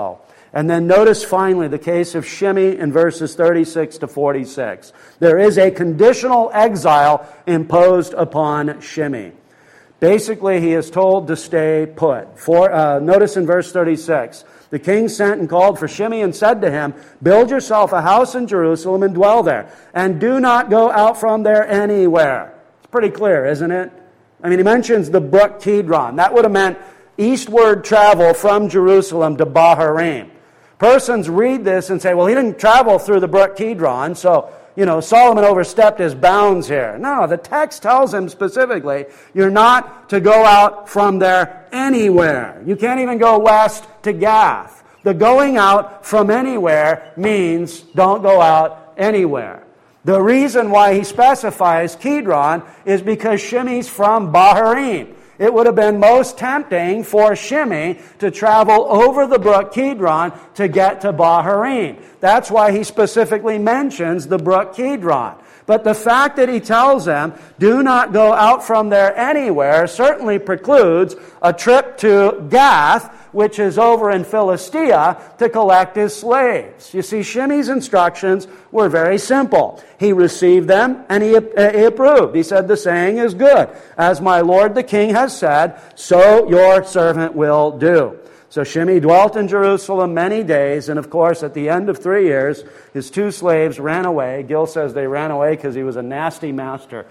And then notice finally the case of Shimei in verses 36 to 46. There is a conditional exile imposed upon Shimei. Basically, he is told to stay put. Notice in verse 36, the king sent and called for Shimei and said to him, "Build yourself a house in Jerusalem and dwell there, and do not go out from there anywhere." It's pretty clear, isn't it? I mean, he mentions the brook Kidron. That would have meant eastward travel from Jerusalem to Baharim. Persons read this and say, well, he didn't travel through the brook Kidron, so, Solomon overstepped his bounds here. No, the text tells him specifically, you're not to go out from there anywhere. You can't even go west to Gath. The going out from anywhere means don't go out anywhere. The reason why he specifies Kidron is because Shimei's from Baharim. It would have been most tempting for Shimei to travel over the brook Kidron to get to Baharim. That's why he specifically mentions the brook Kidron. But the fact that he tells them, do not go out from there anywhere, certainly precludes a trip to Gath, which is over in Philistia, to collect his slaves. You see, Shimei's instructions were very simple. He received them and he approved. He said, the saying is good. As my lord the king has said, so your servant will do. So Shimei dwelt in Jerusalem many days, and of course, at the end of 3 years, his 2 slaves ran away. Gil says they ran away because he was a nasty master.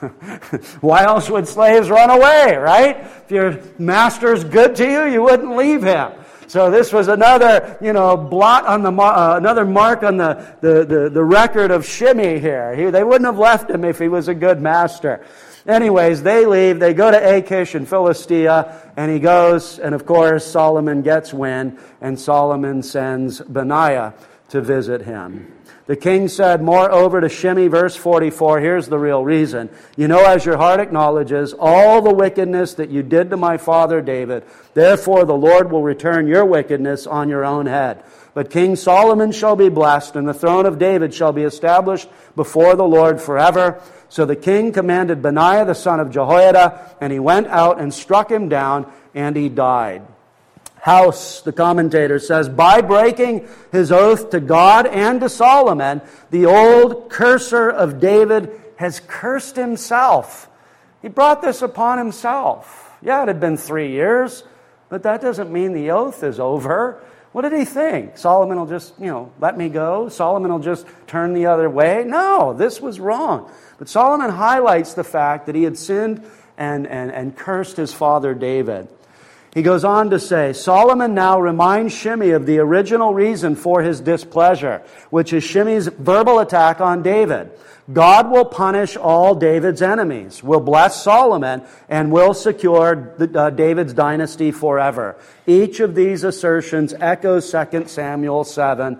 Why else would slaves run away, right? If your master's good to you, you wouldn't leave him. So this was another, blot on another mark on the record of Shimei here. They wouldn't have left him if he was a good master. Anyways, they leave. They go to Achish in Philistia, and he goes, and of course, Solomon gets wind, and Solomon sends Benaiah to visit him. The king said, moreover to Shimei, verse 44, here's the real reason. As your heart acknowledges, all the wickedness that you did to my father David, therefore the Lord will return your wickedness on your own head. But King Solomon shall be blessed, and the throne of David shall be established before the Lord forever. So the king commanded Benaiah the son of Jehoiada, and he went out and struck him down, and he died. House, the commentator says, by breaking his oath to God and to Solomon, the old curser of David has cursed himself. He brought this upon himself. Yeah, it had been 3 years, but that doesn't mean the oath is over. What did he think? Solomon will just, let me go? Solomon will just turn the other way? No, this was wrong. But Solomon highlights the fact that he had sinned and cursed his father David. He goes on to say, Solomon now reminds Shimei of the original reason for his displeasure, which is Shimei's verbal attack on David. God will punish all David's enemies, will bless Solomon, and will secure David's dynasty forever. Each of these assertions echoes 2 Samuel 7,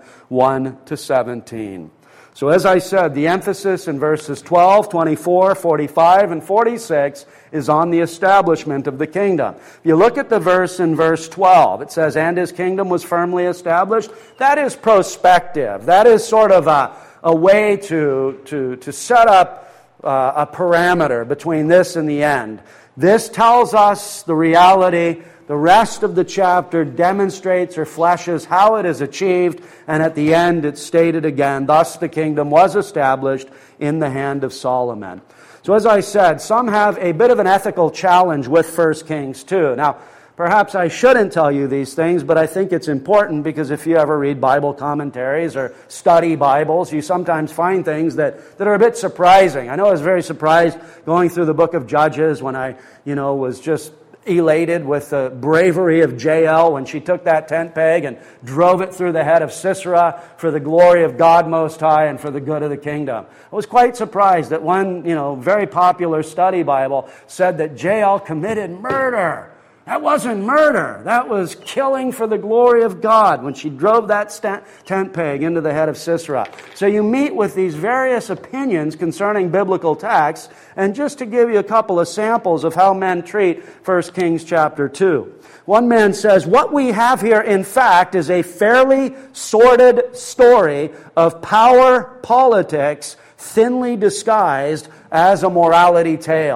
1-17. So as I said, the emphasis in verses 12, 24, 45, and 46 is on the establishment of the kingdom. If you look at the verse in verse 12, it says, and his kingdom was firmly established. That is prospective. That is sort of a way to set up a parameter between this and the end. This tells us the reality. The rest of the chapter demonstrates or fleshes how it is achieved, and at the end it's stated again, thus the kingdom was established in the hand of Solomon. So as I said, some have a bit of an ethical challenge with 1 Kings 2. Now, perhaps I shouldn't tell you these things, but I think it's important because if you ever read Bible commentaries or study Bibles, you sometimes find things that are a bit surprising. I know I was very surprised going through the book of Judges when I, was just elated with the bravery of Jael when she took that tent peg and drove it through the head of Sisera for the glory of God Most High and for the good of the kingdom. I was quite surprised that one, very popular study Bible said that Jael committed murder. That wasn't murder. That was killing for the glory of God when she drove that tent peg into the head of Sisera. So you meet with these various opinions concerning biblical texts, and just to give you a couple of samples of how men treat 1 Kings chapter 2. One man says, what we have here, in fact, is a fairly sordid story of power politics thinly disguised as a morality tale.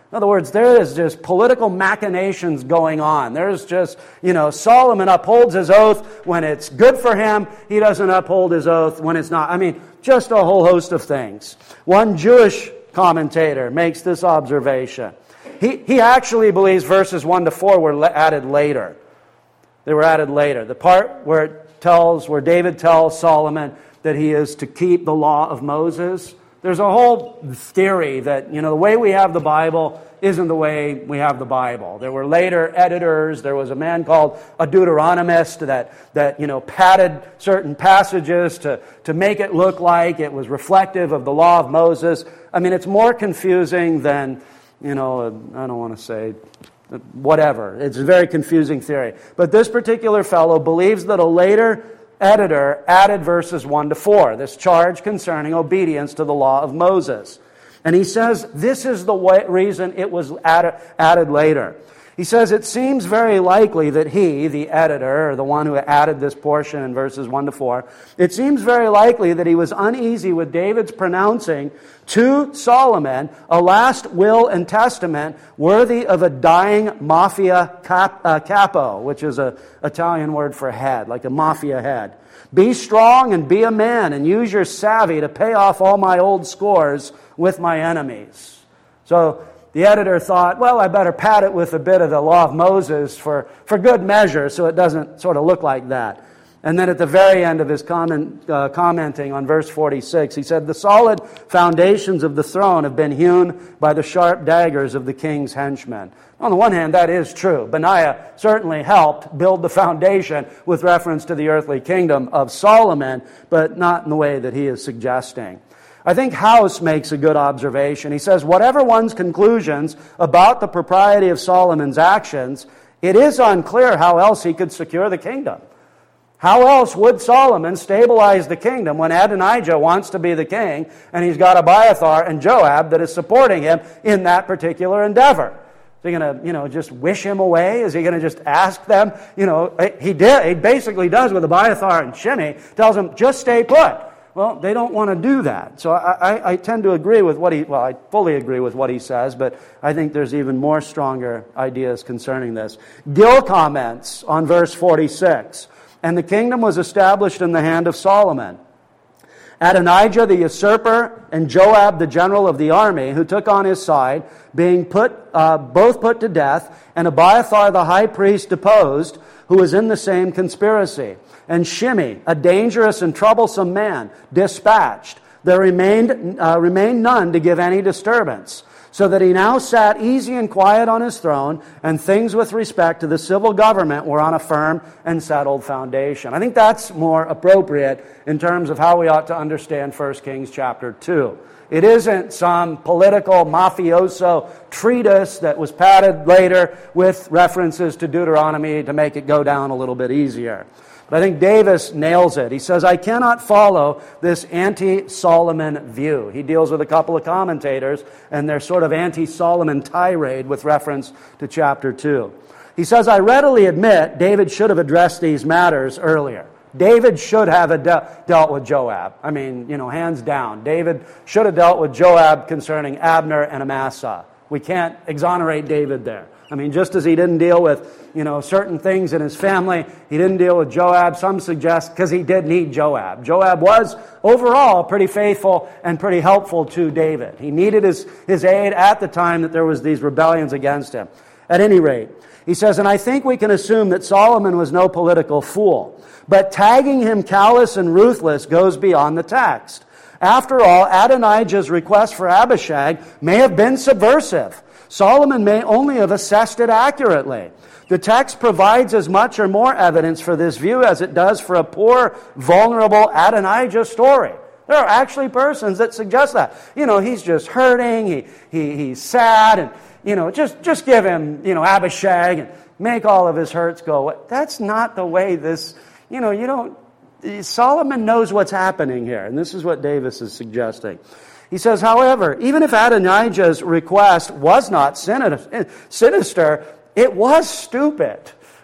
In other words, there is just political machinations going on. There's just, Solomon upholds his oath when it's good for him. He doesn't uphold his oath when it's not. I mean, just a whole host of things. One Jewish commentator makes this observation. He actually believes verses 1 to 4 were added later. They were added later. The part where David tells Solomon that he is to keep the law of Moses. There's a whole theory that, the way we have the Bible isn't the way we have the Bible. There were later editors. There was a man called a Deuteronomist that padded certain passages to make it look like it was reflective of the law of Moses. I mean, it's more confusing than, I don't want to say whatever. It's a very confusing theory. But this particular fellow believes that a later editor added verses 1 to 4, this charge concerning obedience to the law of Moses. And he says this is the reason it was added later. He says it seems very likely that he, the editor, or the one who added this portion in verses 1 to 4, it seems very likely that he was uneasy with David's pronouncing to Solomon a last will and testament worthy of a dying mafia capo, which is an Italian word for head, like a mafia head. Be strong and be a man and use your savvy to pay off all my old scores with my enemies. So the editor thought, well, I better pad it with a bit of the law of Moses for good measure so it doesn't sort of look like that. And then at the very end of his commenting on verse 46, he said, the solid foundations of the throne have been hewn by the sharp daggers of the king's henchmen. On the one hand, that is true. Benaiah certainly helped build the foundation with reference to the earthly kingdom of Solomon, but not in the way that he is suggesting. I think House makes a good observation. He says, whatever one's conclusions about the propriety of Solomon's actions, it is unclear how else he could secure the kingdom. How else would Solomon stabilize the kingdom when Adonijah wants to be the king and he's got Abiathar and Joab that is supporting him in that particular endeavor? Is he going to, just wish him away? Is he going to just ask them? He basically does with Abiathar and Shimei, tells them, just stay put. Well, they don't want to do that. So I tend to agree with I fully agree with what he says, but I think there's even more stronger ideas concerning this. Gill comments on verse 46, and the kingdom was established in the hand of Solomon. Adonijah the usurper and Joab the general of the army, who took on his side, being both put to death, and Abiathar the high priest deposed, who was in the same conspiracy. And Shimei, a dangerous and troublesome man, dispatched. There remained none to give any disturbance, so that he now sat easy and quiet on his throne, and things with respect to the civil government were on a firm and settled foundation. I think that's more appropriate in terms of how we ought to understand 1 Kings chapter 2. It isn't some political mafioso treatise that was padded later with references to Deuteronomy to make it go down a little bit easier. But I think Davis nails it. He says, I cannot follow this anti-Solomon view. He deals with a couple of commentators and their sort of anti-Solomon tirade with reference to chapter 2. He says, I readily admit David should have addressed these matters earlier. David should have dealt with Joab. I mean, hands down. David should have dealt with Joab concerning Abner and Amasa. We can't exonerate David there. I mean, just as he didn't deal with, certain things in his family, he didn't deal with Joab. Some suggest because he did need Joab. Joab was overall pretty faithful and pretty helpful to David. He needed his aid at the time that there was these rebellions against him. At any rate, he says, and I think we can assume that Solomon was no political fool. But tagging him callous and ruthless goes beyond the text. After all, Adonijah's request for Abishag may have been subversive. Solomon may only have assessed it accurately. The text provides as much or more evidence for this view as it does for a poor, vulnerable Adonijah story. There are actually persons that suggest that. He's just hurting, he's sad, and, just give him, Abishag and make all of his hurts go away. That's not the way this, Solomon knows what's happening here, and this is what Davis is suggesting. He says, however, even if Adonijah's request was not sinister, it was stupid.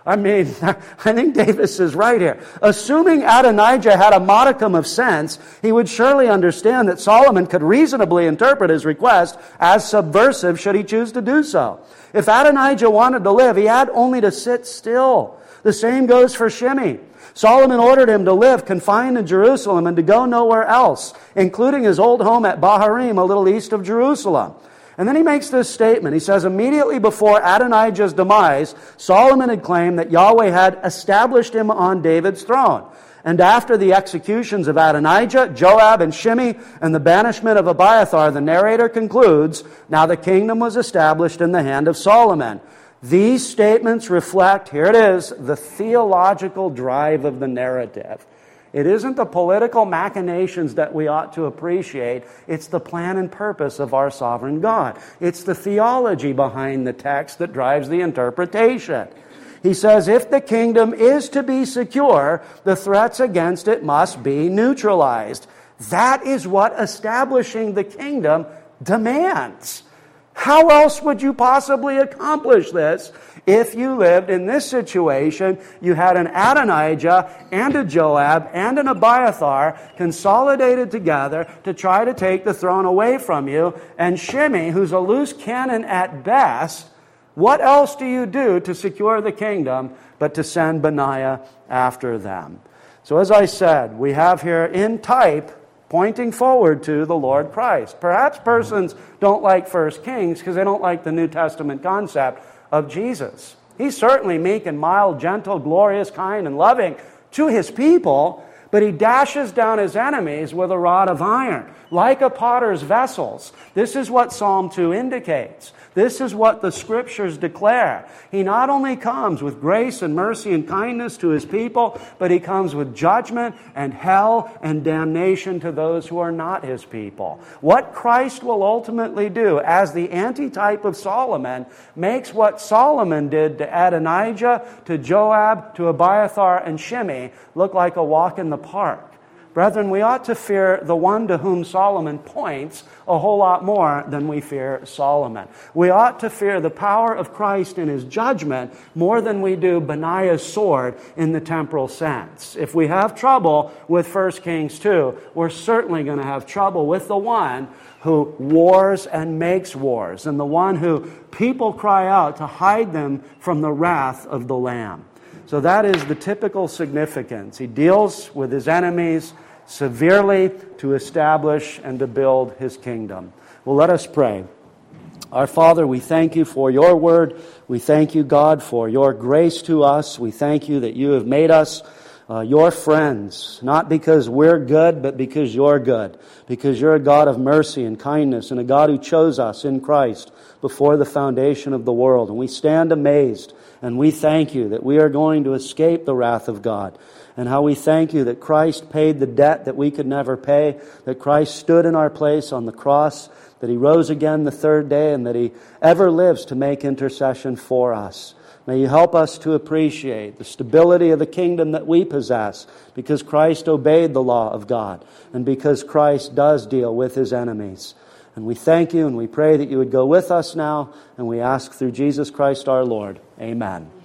I mean, I think Davis is right here. Assuming Adonijah had a modicum of sense, he would surely understand that Solomon could reasonably interpret his request as subversive should he choose to do so. If Adonijah wanted to live, he had only to sit still. The same goes for Shimei. Solomon ordered him to live confined in Jerusalem and to go nowhere else, including his old home at Baharim, a little east of Jerusalem. And then he makes this statement. He says, immediately before Adonijah's demise, Solomon had claimed that Yahweh had established him on David's throne. And after the executions of Adonijah, Joab, and Shimei, and the banishment of Abiathar, the narrator concludes, now the kingdom was established in the hand of Solomon. These statements reflect, here it is, the theological drive of the narrative. It isn't the political machinations that we ought to appreciate. It's the plan and purpose of our sovereign God. It's the theology behind the text that drives the interpretation. He says, if the kingdom is to be secure, the threats against it must be neutralized. That is what establishing the kingdom demands. How else would you possibly accomplish this if you lived in this situation? You had an Adonijah and a Joab and an Abiathar consolidated together to try to take the throne away from you, and Shimei, who's a loose cannon at best. What else do you do to secure the kingdom but to send Benaiah after them? So as I said, we have here in type pointing forward to the Lord Christ. Perhaps persons don't like 1 Kings because they don't like the New Testament concept of Jesus. He's certainly meek and mild, gentle, glorious, kind, and loving to his people, but he dashes down his enemies with a rod of iron, like a potter's vessels. This is what Psalm 2 indicates. This is what the Scriptures declare. He not only comes with grace and mercy and kindness to his people, but he comes with judgment and hell and damnation to those who are not his people. What Christ will ultimately do as the antitype of Solomon makes what Solomon did to Adonijah, to Joab, to Abiathar, and Shimei look like a walk in the park. Brethren, we ought to fear the one to whom Solomon points a whole lot more than we fear Solomon. We ought to fear the power of Christ in his judgment more than we do Benaiah's sword in the temporal sense. If we have trouble with 1 Kings 2, we're certainly going to have trouble with the one who wars and makes wars, and the one who people cry out to hide them from the wrath of the Lamb. So that is the typical significance. He deals with his enemies severely to establish and to build his kingdom. Well, let us pray. Our Father, we thank you for your word. We thank you, God, for your grace to us. We thank you that you have made us your friends, not because we're good, but because you're good. Because you're a God of mercy and kindness and a God who chose us in Christ before the foundation of the world. And we stand amazed and we thank you that we are going to escape the wrath of God. And how we thank you that Christ paid the debt that we could never pay, that Christ stood in our place on the cross, that he rose again the third day, and that he ever lives to make intercession for us. May you help us to appreciate the stability of the kingdom that we possess because Christ obeyed the law of God and because Christ does deal with his enemies. And we thank you and we pray that you would go with us now, and we ask through Jesus Christ our Lord. Amen.